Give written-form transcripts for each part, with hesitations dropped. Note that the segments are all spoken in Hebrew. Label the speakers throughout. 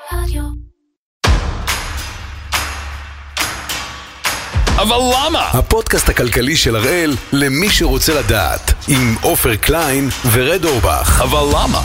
Speaker 1: רדיו.
Speaker 2: אבל למה?
Speaker 3: הפודקאסט הכלכלי של הראל למי שרוצה לדעת, עם עופר קליין ורד אורבך.
Speaker 2: אבל למה?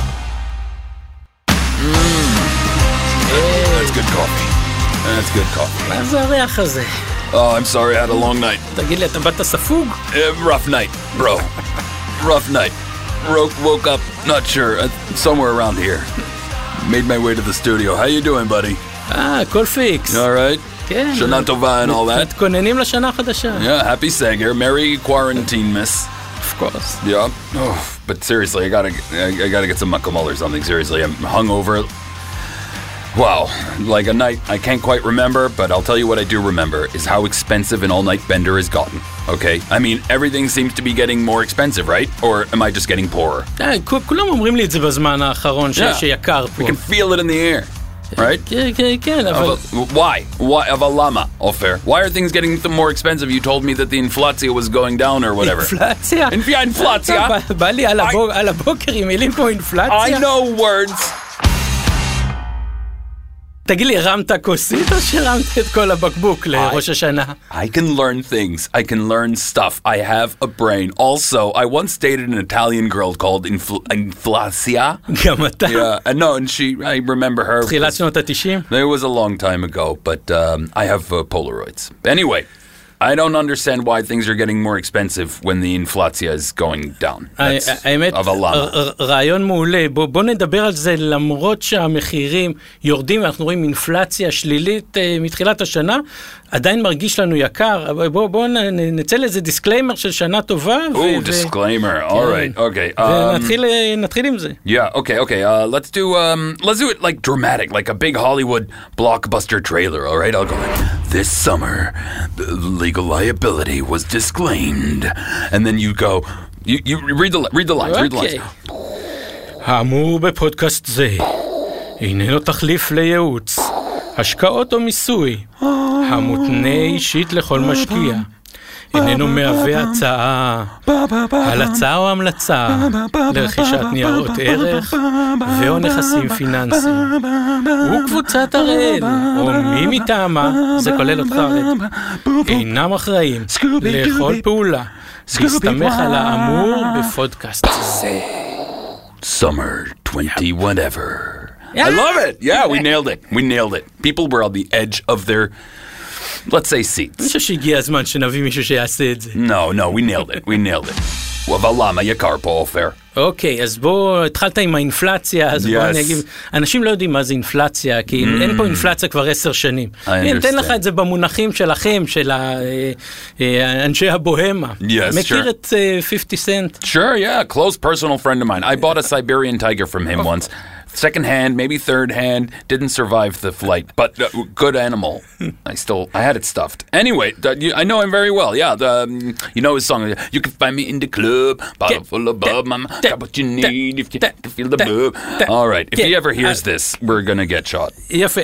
Speaker 2: That's good coffee. That's good coffee.
Speaker 4: מה זה הריח הזה?
Speaker 2: Oh, I'm sorry, I had a long night.
Speaker 4: תגיד לי, אתה באת ספוג?
Speaker 2: Rough night, bro. Rough night. Woke up, not sure, somewhere around here. Made my way to the studio. How you doing, buddy?
Speaker 4: הכל פיקס.
Speaker 2: All right?
Speaker 4: כן.
Speaker 2: שנה טובה and all that.
Speaker 4: מתכוננים לשנה החדשה.
Speaker 2: Yeah, happy Sanger. Merry quarantine, miss.
Speaker 4: Of course.
Speaker 2: Yeah. Oh, but seriously, I gotta get some Makamol or something. Seriously, I'm hungover. Wow, like a night I can't quite remember, but I'll tell you what I do remember is how expensive an all-night bender has gotten. Okay? I mean, everything seems to be getting more expensive, right? Or am I just getting poorer?
Speaker 4: כולם אומרים לי את זה בזמן האחרון שיקר פה.
Speaker 2: We can feel it in the air, right?
Speaker 4: כן, אבל...
Speaker 2: Why? אבל למה, Ofer? Why are things getting more expensive? You told me that the inflatia was going down or whatever.
Speaker 4: אינפלציה?
Speaker 2: אינפלציה?
Speaker 4: בא לי על הבוקר עם מילים כמו אינפלציה.
Speaker 2: I know words.
Speaker 4: תגיד לי, הרמת כוסית או שהרמת את כל הבקבוק לראש השנה?
Speaker 2: I can learn things. I can learn stuff. I have a brain. Also, I once dated an Italian girl called Inflacia.
Speaker 4: גם אתה?
Speaker 2: Yeah, and I remember her.
Speaker 4: תחילת שנות ה-90?
Speaker 2: It was a long time ago, but I have Polaroids. Anyway, I don't understand why things are getting more expensive when the inflatia is going down.
Speaker 4: האמת,
Speaker 2: אבל למה?
Speaker 4: רעיון מעולה. בוא נדבר על זה למרות שהמחירים יורדים ואנחנו רואים אינפלציה שלילית מתחילת השנה, עדיין מרגיש לנו יקר. בוא נצא לאיזה דיסקליימר של שנה טובה.
Speaker 2: Disclaimer. All right. Okay.
Speaker 4: ונתחיל עם זה.
Speaker 2: Yeah, okay. Let's do it like dramatic, like a big Hollywood blockbuster trailer, all right? I'll go like, this summer, the legal liability was disclaimed. And then you go, you read the lines.
Speaker 4: האמור בפודקאסט זה, איננו תחליף לייעוץ, השקעות או מיסוי, המותנה אישית לכל משקיע. איננו מהווה הצעה, הלצה או המלצה לרכישת ניירות ערך ואו נכסים פיננסיים. וקבוצת הראל, או מי מטעמה, זה כולל אותך הראל, אינם אחראים לכל פעולה, להסתמך על האמור בפודקאסט זה.
Speaker 2: Summer 20 whatever. I love it. Yeah, we nailed it. People were on the edge of their, let's say, seats.
Speaker 4: אני חושב שהגיע הזמן שנביא מישהו שיעשה את זה.
Speaker 2: No, we nailed it. אבל למה יקר פה, עופר?
Speaker 4: אוקיי, אז בוא, התחלת עם האינפלציה, אז בוא אני אגיד, אנשים לא יודעים מה זה אינפלציה, כי אין פה אינפלציה כבר 10 שנים. אני אתן לך את זה במונחים שלכם, של אנשי הבוהמה. מכיר את 50 Cent?
Speaker 2: Sure, yeah, close personal friend of mine. I bought a Siberian tiger from him once. Second hand, maybe third hand, didn't survive the flight, but good animal. I had it stuffed. Anyway, I know him very well. Yeah, you know his song. You can find me in the club, bottle full of bub, mama. Got what you need if you can feel the bub. All right, if he ever hears this, we're gonna get shot.
Speaker 4: יפה.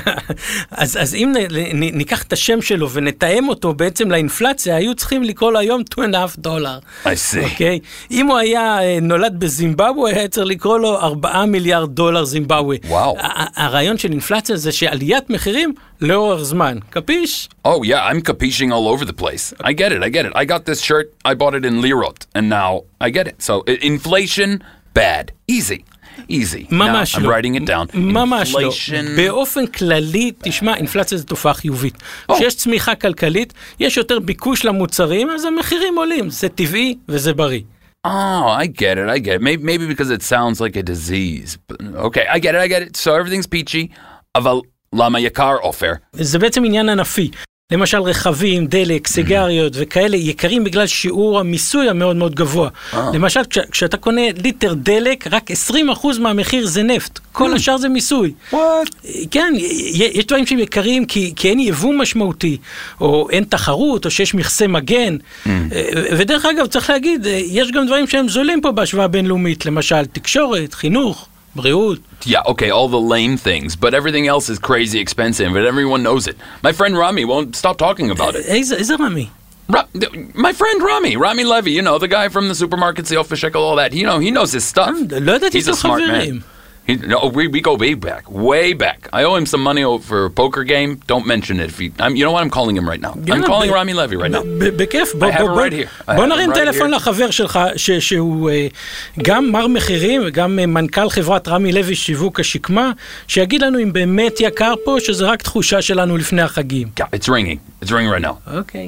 Speaker 4: אז אם ניקח את השם שלו ונתאם אותו בעצם לאינפלציה, היו צריכים לקרוא לו היום $2.5.
Speaker 2: I see.
Speaker 4: אוקיי? אם הוא היה נולד בזימבבואה, היה צריך לקרוא לו $4 מיליארד זימבבואה.
Speaker 2: וואו.
Speaker 4: הרעיון של אינפלציה זה שעליית מחירים לאורך זמן. קפיש?
Speaker 2: Oh yeah, I'm capishing all over the place. I get it. I got this shirt, I bought it in lirot, and now I get it. So inflation, bad. Easy.
Speaker 4: ממש
Speaker 2: now,
Speaker 4: לא.
Speaker 2: I'm writing it down.
Speaker 4: ממש לא.
Speaker 2: Inflation.
Speaker 4: באופן כללי, תשמע, אינפלציה זו תופעה חיובית. כשיש צמיחה כלכלית, יש יותר ביקוש למוצרים, אז המחירים עולים. זה טבעי וזה בריא.
Speaker 2: Oh, I get it. Maybe because it sounds like a disease. But, okay, I get it. So everything's peachy. אבל למה יקר, עופר?
Speaker 4: זה בעצם עניין ענפי. למשל רכבים, דלק, סיגריות וכאלה יקרים בגלל שיעור המיסוי המאוד מאוד גבוה. למשל, כשאתה קונה ליטר דלק, רק 20% מהמחיר זה נפט. כל השאר זה מיסוי. כן, יש דברים שהם יקרים כי אין יבוא משמעותי, או אין תחרות, או שיש מכסה מגן. ודרך אגב, צריך להגיד, יש גם דברים שהם זולים פה בהשוואה בינלאומית, למשל תקשורת, חינוך. בריאות.
Speaker 2: Yeah, okay, all the lame things, but everything else is crazy expensive, and everyone knows it. My friend Rami won't stop talking about it.
Speaker 4: איזה רמי?
Speaker 2: My friend Rami Levy, you know, the guy from the supermarkets, the office shekel, all that. You know, he knows his stuff.
Speaker 4: לא ידעתי
Speaker 2: He's a
Speaker 4: שאתם
Speaker 2: smart
Speaker 4: חברים.
Speaker 2: man. We go way back. I owe him some money for a poker game. Don't mention it. You know what? I'm calling him right now. I'm calling Rami Levy right now.
Speaker 4: בכיף.
Speaker 2: I have it right here.
Speaker 4: בוא נרים טלפון לחבר שלך, שהוא גם מר מחירים וגם מנכ"ל חברת רמי לוי שיווק השקמה, שיגיד לנו אם באמת יקר פה, שזה רק תחושה שלנו לפני החגים.
Speaker 2: Yeah, it's ringing. It's ringing right now.
Speaker 4: Okay.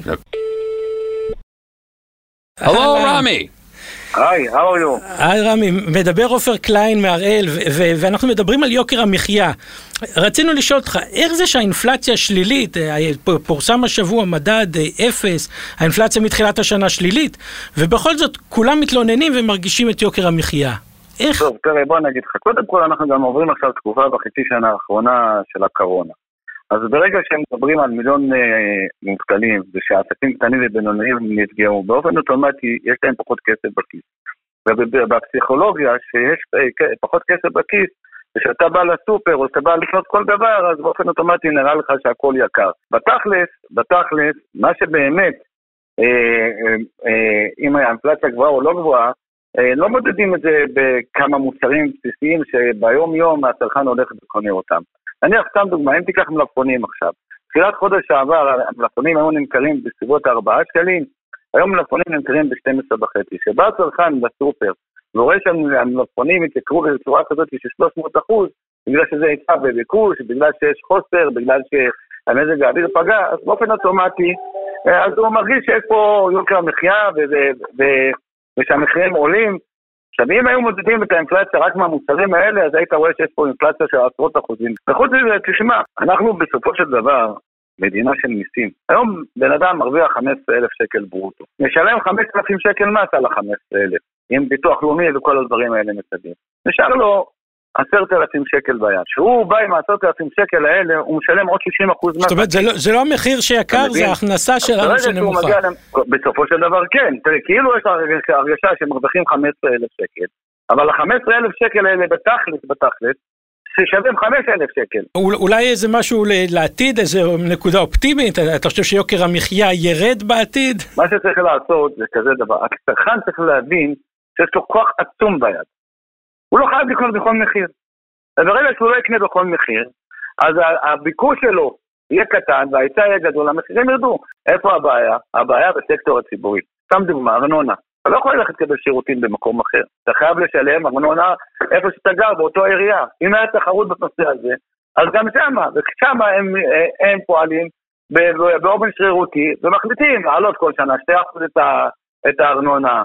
Speaker 2: Hello, Rami.
Speaker 1: היי, how are you?
Speaker 4: היי רמי, מדבר עופר קליין מהראל, ואנחנו מדברים על יוקר המחיה. רצינו לשאול אותך, איך זה שהאינפלציה שלילית, פורסם השבוע מדד 0, האינפלציה מתחילת השנה שלילית, ובכל זאת כולם מתלוננים ומרגישים את יוקר המחיה. איך?
Speaker 1: טוב, תראה, בוא נגיד לך, קודם כל אנחנו גם עוברים עכשיו תקופה בחצי שנה האחרונה של הקורונה. אז ברגע שהם מדברים על מיליון מובטלים, ושהעסקים קטנים ובינוניים נפגעו, באופן אוטומטי יש להם פחות כסף בכיס. ובפסיכולוגיה שיש פחות כסף בכיס, ושאתה בא לסופר או שאתה בא לקנות כל דבר, אז באופן אוטומטי נראה לך שהכל יקר. בתכלס, מה שבאמת, אם האינפלציה גבוהה או לא גבוהה, לא מודדים את זה בכמה מוצרים בסיסיים שביום יום הצרכן הולך וקונה אותם. נניח סתם דוגמה, אם תיקח מלפפונים עכשיו. תחילת חודש שעבר, המלפפונים היו נמכרים בסביבות 4 שקלים, היום מלפפונים נמכרים ב-12.5. שבא הצרכן בסופר, ורואה שהמלפפונים יתקרו בצורה כזאת של 300%, בגלל שזה היצע בביקוש, בגלל שיש חוסר, בגלל שהמזג האוויר פגע, אז באופן אוטומטי, אז הוא מרגיש שיש פה יוקר המחיה, ושהמחירים עולים. עכשיו, אם היו מודדים את האינפלציה רק מהמוצרים האלה, אז היית רואה שיש פה אינפלציה של 10%. וחוץ מזה, תשמע, אנחנו בסופו של דבר מדינה של מיסים. היום בן אדם מרוויח 15,000 שקל ברוטו. נשלם 5,000 שקל מס על ה-15,000, עם ביטוח לאומי וכל הדברים האלה מסביב. נשאר לו 10,000 שקל ביד. שהוא בא עם 10,000 שקל האלה, הוא משלם עוד 60% מס.
Speaker 4: זאת אומרת, זה לא המחיר שיקר, זה ההכנסה שלנו שנמוכה.
Speaker 1: בסופו של דבר כן. תראה, כאילו יש הרגשה שמרוויחים 15,000 שקל, אבל ה-15,000 שקל האלה בתכלס, ששווים 5,000 שקל.
Speaker 4: אולי איזה משהו לעתיד, איזה נקודה אופטימית, אתה חושב שיוקר המחיה ירד בעתיד?
Speaker 1: מה שצריך לעשות זה כזה דבר. הצרכן צריך להבין שיש לו כוח עצום ביד. הוא לא חייב לקנות בכל מחיר. וברגע שהוא לא יקנה בכל מחיר, אז הביקוש שלו יהיה קטן וההיצע יהיה גדול, המחירים ירדו. איפה הבעיה? הבעיה בסקטור הציבורי. סתם דוגמה, ארנונה. אתה לא יכול ללכת לקבל שירותים במקום אחר. אתה חייב לשלם ארנונה איפה שאתה גר, באותו עירייה. אם היה תחרות בנושא הזה, אז גם שמה, ושמה הם פועלים באופן שרירותי, ומחליטים לעלות כל שנה 2% את הארנונה,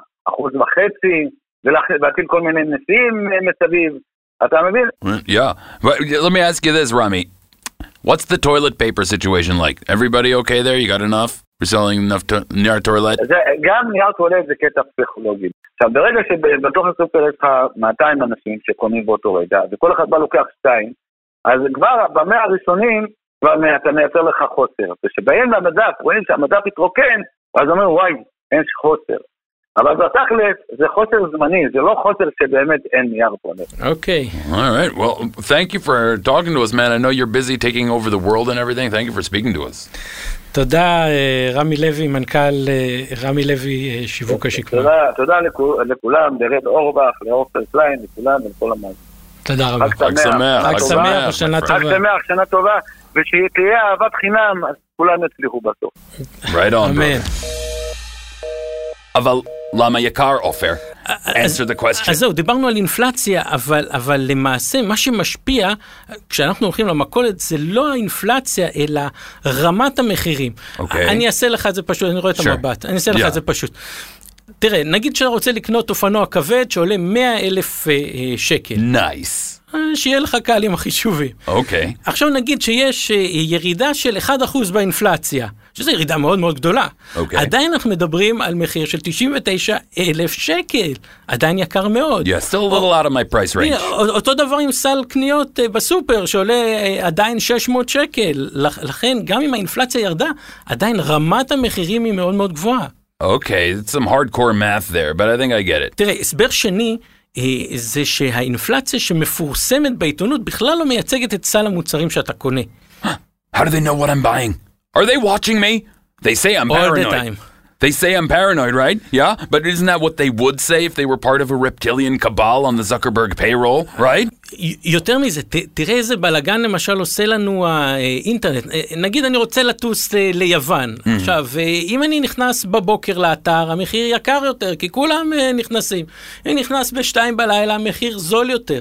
Speaker 1: 1.5%, ולהטיל כל מיני נשיאים מסביב. אתה מבין?
Speaker 2: Yeah. But let me ask you this, Rami. What's the toilet paper situation like? Everybody okay there? You got enough? We're selling enough נייר טואלט?
Speaker 1: גם נייר טואלט זה קטע פסיכולוגי. עכשיו, ברגע שבתוך הסופר יש לך 200 אנשים שקונים באותו רגע, וכל אחד בא לוקח 2, אז כבר במאה הראשונים אתה מייצר לך חוסר. ושבאים למדף, רואים שהמדף התרוקן, אז אומרים, וואי, אין חוסר. אבל בתכלס זה חוסר זמני, זה לא חוסר שבאמת אין נייר טואלט.
Speaker 4: Okay.
Speaker 2: All right. Well, thank you for talking to us, man. I know you're busy taking over the world and everything. Thank you for speaking to us.
Speaker 4: תודה, רמי לוי, מנכ"ל רמי לוי שיווק השקמה.
Speaker 1: תודה לכולם, לרד אורבך, לעופר קליין, לכולם ולכל המאזינים.
Speaker 4: תודה רבה.
Speaker 2: חג שמח.
Speaker 4: חג שמח, שנה טובה.
Speaker 1: חג שמח, שנה טובה, ושתהיה אהבת חינם, אז כולם יצליחו בסוף.
Speaker 2: Right on,
Speaker 4: אמן.
Speaker 2: אבל למה יקר, עופר? Answer the question.
Speaker 4: אז זהו, דיברנו על אינפלציה, אבל למעשה מה שמשפיע, כשאנחנו הולכים למכולת, זה לא האינפלציה, אלא רמת המחירים. אני אעשה לך את זה פשוט, אני רואה את המבט, אני אעשה לך את זה פשוט. תראה, נגיד שאתה רוצה לקנות אופנוע כבד שעולה 100,000 שקל.
Speaker 2: Nice.
Speaker 4: שיהיה לך קל עם החישובים.
Speaker 2: אוקיי.
Speaker 4: עכשיו נגיד שיש ירידה של 1% באינפלציה, שזו ירידה מאוד מאוד גדולה. עדיין אנחנו מדברים על מחיר של 99,000 שקל. עדיין יקר מאוד.
Speaker 2: Yeah, still a little out of my price range.
Speaker 4: אותו דבר עם סל קניות בסופר, שעולה עדיין 600 שקל. לכן, גם אם האינפלציה ירדה, עדיין רמת המחירים היא מאוד מאוד גבוהה.
Speaker 2: Okay, it's some hardcore math there, but I think I get it.
Speaker 4: תראה, הסבר שני, זה שהאינפלציה שמפורסמת בעיתונות בכלל לא מייצגת את סל המוצרים שאתה קונה.
Speaker 2: How do they know what I'm buying? Are they watching me? They say I'm paranoid.
Speaker 4: All the time.
Speaker 2: They say I'm paranoid, right? Yeah? But isn't that what they would say if they were part of a reptilian cabal on the Zuckerberg payroll, right?
Speaker 4: יותר מזה, תראה איזה בלגן למשל עושה לנו האינטרנט. נגיד אני רוצה לטוס ליוון. עכשיו, אם אני נכנס בבוקר לאתר, המחיר יקר יותר, כי כולם נכנסים. אם נכנס בשתיים בלילה, המחיר זול יותר.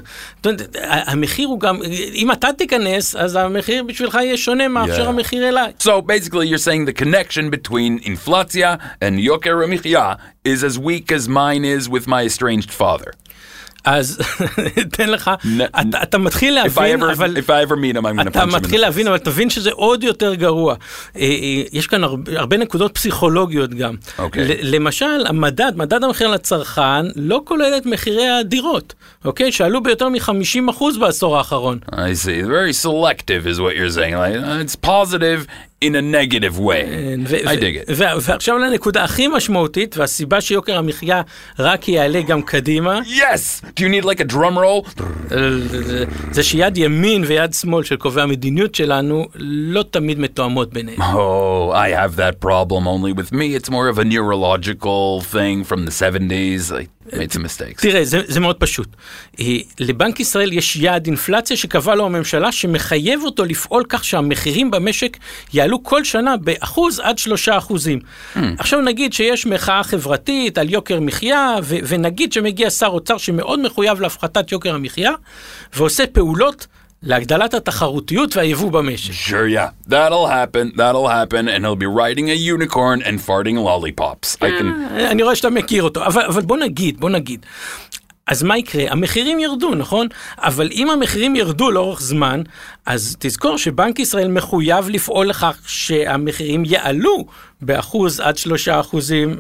Speaker 4: המחיר הוא גם, אם אתה תיכנס, אז המחיר בשבילך יהיה שונה מאפשר המחיר אליי.
Speaker 2: So basically you're saying the connection between inflatia and יוקר המחיה is as weak as mine is with my estranged father.
Speaker 4: אז תן לך, אתה מתחיל להבין, אבל...
Speaker 2: If I ever meet him, I'm going to punch him.
Speaker 4: אתה מתחיל להבין, אבל תבין שזה עוד יותר גרוע. יש כאן הרבה נקודות פסיכולוגיות גם. למשל, מדד המחיר לצרכן, לא כולל את מחירי הדירות. אוקיי? שעלו ביותר מ-50% בעשור האחרון.
Speaker 2: I see. Very selective is what you're saying. Like, it's positive in a negative way. I dig it.
Speaker 4: ועכשיו לנקודה הכי משמעותית, והסיבה שיוקר המחיה רק יעלה גם קדימה.
Speaker 2: Yes! Do you need like a drum roll?
Speaker 4: זה שיד ימין ויד שמאל של קובעי המדיניות שלנו לא תמיד מתואמות ביניהם.
Speaker 2: Oh, I have that problem only with me. It's more of a neurological thing from the 70s. I made some mistakes.
Speaker 4: תראה, זה מאוד פשוט. לבנק ישראל יש יעד אינפלציה שקבע לו הממשלה שמחייב אותו לפעול כך שהמחירים במשק יעלו כל שנה ב1% עד 3%. עכשיו נגיד שיש מחאה חברתית על יוקר מחיה, ונגיד שמגיע שר אוצר שמאוד מחויב להפחתת יוקר המחיה, ועושה פעולות להגדלת התחרותיות והיבוא במשק.
Speaker 2: Sure, yeah. That'll happen, and he'll be riding a unicorn and farting lollipops.
Speaker 4: אני רואה שאתה מכיר אותו, אבל בוא נגיד. אז מה יקרה? המחירים ירדו, נכון? אבל אם המחירים ירדו לאורך זמן, אז תזכור שבנק ישראל מחויב לפעול לכך שהמחירים יעלו ב1% עד 3%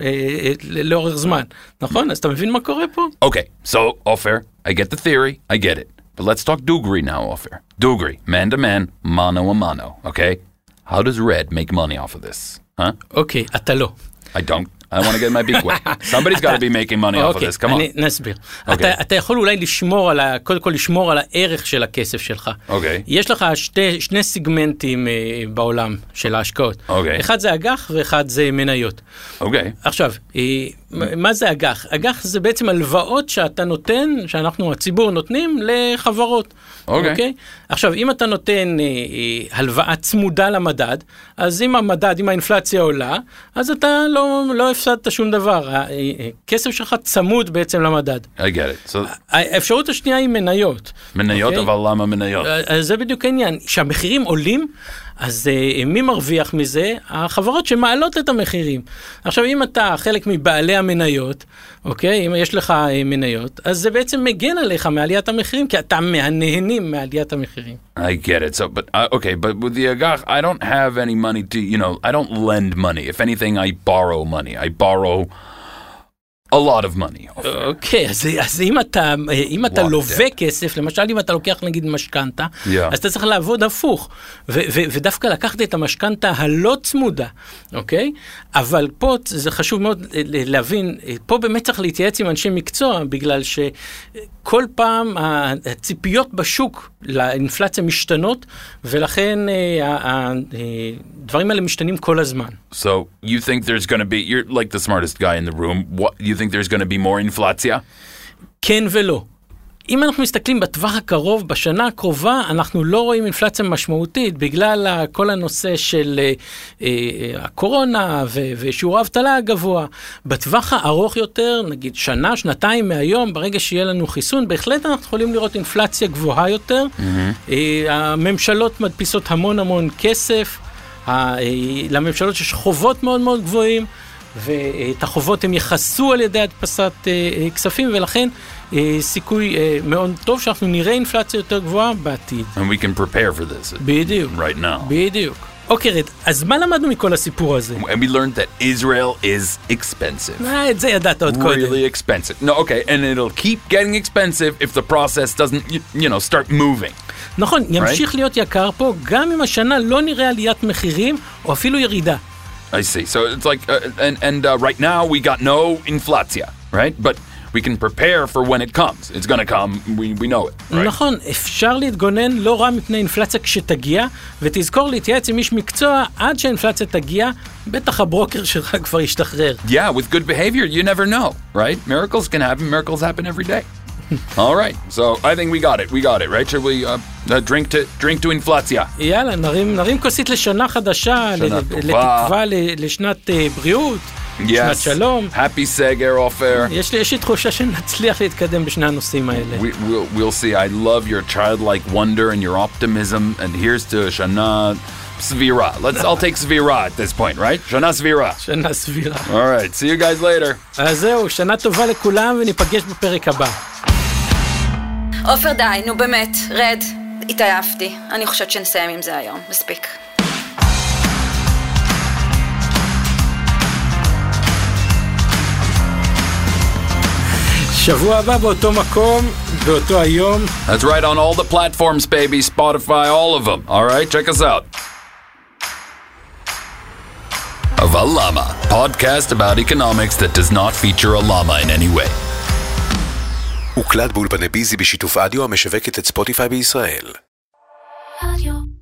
Speaker 4: לאורך זמן. נכון? אז אתה מבין מה קורה פה?
Speaker 2: Okay, so, Ofer, I get the theory, I get it. But let's talk Dugri now, Ofer. Dugri, man to man, mano a mano, okay? How does Red make money off of this? Huh?
Speaker 4: Okay, אתה לא.
Speaker 2: I don't. I want to get my beak wet. Somebody's got to be making money off of this. Come on.
Speaker 4: נסביר. אתה יכול אולי קודם כל לשמור על הערך של הכסף שלך. יש לך שני סיגמנטים בעולם של ההשקעות. אחד זה אג"ח ואחד זה מניות. עכשיו, מה זה אג"ח? אג"ח זה בעצם הלוואות שאתה נותן, שאנחנו הציבור נותנים לחברות. אוקיי? עכשיו, אם אתה נותן הלוואה צמודה למדד, אז אם האינפלציה עולה, אז אתה לא הפסדת שום דבר. הכסף שלך צמוד בעצם למדד.
Speaker 2: I get it.
Speaker 4: האפשרות השנייה היא מניות.
Speaker 2: מניות, אבל למה מניות?
Speaker 4: זה בדיוק העניין. כשהמחירים עולים, אז מי מרוויח מזה? החברות שמעלות את המחירים. עכשיו, אם אתה חלק מבעלי המניות, אוקיי? אם יש לך מניות, אז זה בעצם מגן עליך מעליית המחירים, כי אתה מהנהנים מעליית המחירים.
Speaker 2: I get it. So, but with the agach, I don't have any money to, I don't lend money. If anything, I borrow money. I borrow a lot of money.
Speaker 4: אוקיי, אז אם אתה לווה כסף, למשל אם אתה לוקח נגיד משכנתה, אז אתה צריך לעבוד הפוך, ודווקא לקחת את המשכנתה הלא צמודה, אוקיי? אבל פה זה חשוב מאוד להבין, פה באמת צריך להתייעץ עם אנשי מקצוע, בגלל שכל פעם הציפיות בשוק לאינפלציה משתנות, ולכן הדברים האלה משתנים כל הזמן.
Speaker 2: So, you think there's going to be, you're like the smartest guy in the room, you think there's going to be more inflatia?
Speaker 4: כן ולא. אם אנחנו מסתכלים בטווח הקרוב, בשנה הקרובה, אנחנו לא רואים אינפלציה משמעותית, בגלל כל הנושא של הקורונה ושיעור האבטלה הגבוה. בטווח הארוך יותר, נגיד שנה, שנתיים מהיום, ברגע שיהיה לנו חיסון, בהחלט אנחנו יכולים לראות אינפלציה גבוהה יותר. הממשלות מדפיסות המון כסף, לממשלות יש חובות מאוד מאוד גבוהים, ואת החובות הם יחסו על ידי הדפסת כספים, ולכן סיכוי מאוד טוב שאנחנו נראה אינפלציה יותר גבוהה בעתיד.
Speaker 2: And we can prepare for this
Speaker 4: בדיוק.
Speaker 2: right now.
Speaker 4: בדיוק. אוקיי, רד, אז מה למדנו מכל הסיפור הזה?
Speaker 2: And we learned that Israel is expensive.
Speaker 4: את זה ידעת עוד קודם.
Speaker 2: Really expensive. No, okay, and it'll keep getting expensive if the process doesn't, start moving.
Speaker 4: נכון, ימשיך להיות יקר פה, גם אם השנה לא נראה עליית מחירים, או אפילו ירידה.
Speaker 2: I see. So it's like, and right now we got no inflatia, right? But we can prepare for when it comes. It's going to come. We know it, right?
Speaker 4: נכון, אפשר להתגונן לא רע מפני אינפלציה כשתגיע, ותזכור להתייעץ עם איש מקצוע עד שהאינפלציה תגיע, בטח הברוקר שלך כבר ישתחרר.
Speaker 2: Yeah, with good behavior, you never know, right? Miracles can happen. Miracles happen every day. All right, so I think we got it, right? Should we drink to inflatia?
Speaker 4: יאללה, נרים כוסית לשנה חדשה, לתקווה, לשנת בריאות, שנת שלום.
Speaker 2: Happy Seger, Ofer.
Speaker 4: יש לי תחושה שנצליח להתקדם בשני הנושאים האלה.
Speaker 2: We'll see. I love your childlike wonder and your optimism, and here's to Shana Svira. I'll take Svira at this point, right? Shana Svira.
Speaker 4: שנה סבירה.
Speaker 2: All right, see you guys later.
Speaker 4: אז זהו, שנה טובה לכולם וניפגש בפרק הבא.
Speaker 5: עופר, די, נו באמת, רד, התעייפתי. אני חושבת שנסיים עם זה היום, מספיק.
Speaker 4: שבוע הבא באותו מקום, באותו היום.
Speaker 2: That's right, on all the platforms, baby. Spotify, all of them. All right, check us out. Of a Llama, podcast about economics that does not feature a llama in any way.
Speaker 3: הוקלט באולפני ביזי בשיתוף אדיו המשווקת את ספוטיפיי בישראל.
Speaker 6: רדיו